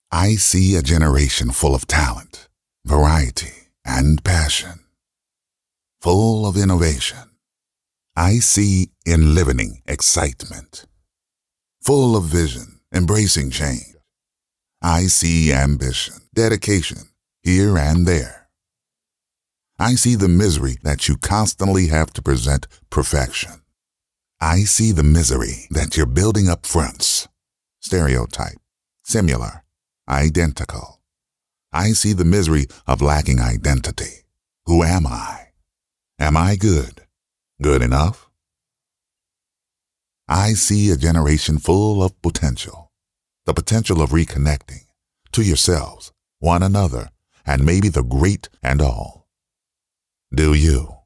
I see a generation full of talent, variety, and passion, full of innovation. I see enlivening excitement, full of vision, embracing change. I see ambition, dedication, here and there. I see the misery that you constantly have to present perfection. I see the misery that you're building up fronts, stereotype, similar, identical. I see the misery of lacking identity. Who am I? Am I good? Good enough? I see a generation full of potential, the potential of reconnecting to yourselves, one another, and maybe the great and all. Do you?